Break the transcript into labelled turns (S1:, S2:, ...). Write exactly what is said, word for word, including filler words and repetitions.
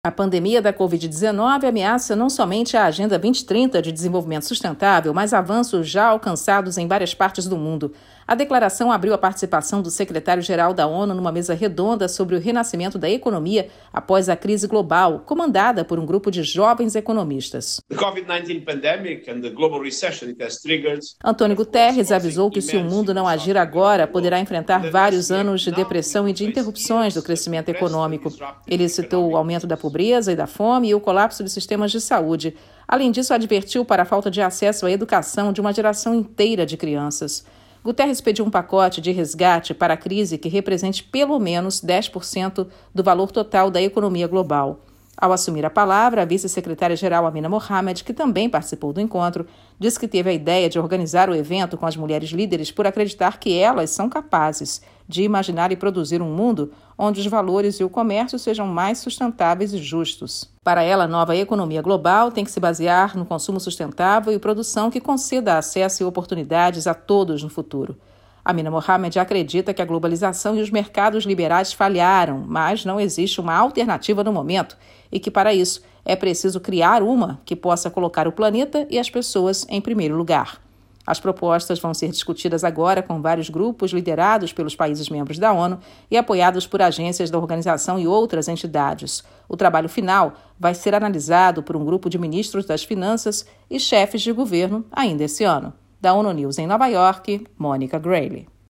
S1: A pandemia da covid dezenove ameaça não somente a Agenda vinte trinta de Desenvolvimento Sustentável, mas avanços já alcançados em várias partes do mundo. A declaração abriu a participação do secretário-geral da ONU numa mesa redonda sobre o renascimento da economia após a crise global, comandada por um grupo de jovens economistas. Antônio Guterres avisou que se o mundo não agir agora, poderá enfrentar vários anos de depressão e de interrupções do crescimento econômico. Ele citou o aumento da pobreza e da fome e o colapso de sistemas de saúde. Além disso, advertiu para a falta de acesso à educação de uma geração inteira de crianças. Guterres pediu um pacote de resgate para a crise que represente pelo menos dez por cento do valor total da economia global. Ao assumir a palavra, a vice-secretária-geral Amina Mohamed, que também participou do encontro, disse que teve a ideia de organizar o evento com as mulheres líderes por acreditar que elas são capazes de imaginar e produzir um mundo onde os valores e o comércio sejam mais sustentáveis e justos. Para ela, a nova economia global tem que se basear no consumo sustentável e produção que conceda acesso e oportunidades a todos no futuro. Amina Mohamed acredita que a globalização e os mercados liberais falharam, mas não existe uma alternativa no momento e que, para isso, é preciso criar uma que possa colocar o planeta e as pessoas em primeiro lugar. As propostas vão ser discutidas agora com vários grupos liderados pelos países membros da ONU e apoiados por agências da organização e outras entidades. O trabalho final vai ser analisado por um grupo de ministros das Finanças e chefes de governo ainda esse ano. Da ONU News em Nova York, Mônica Grayle.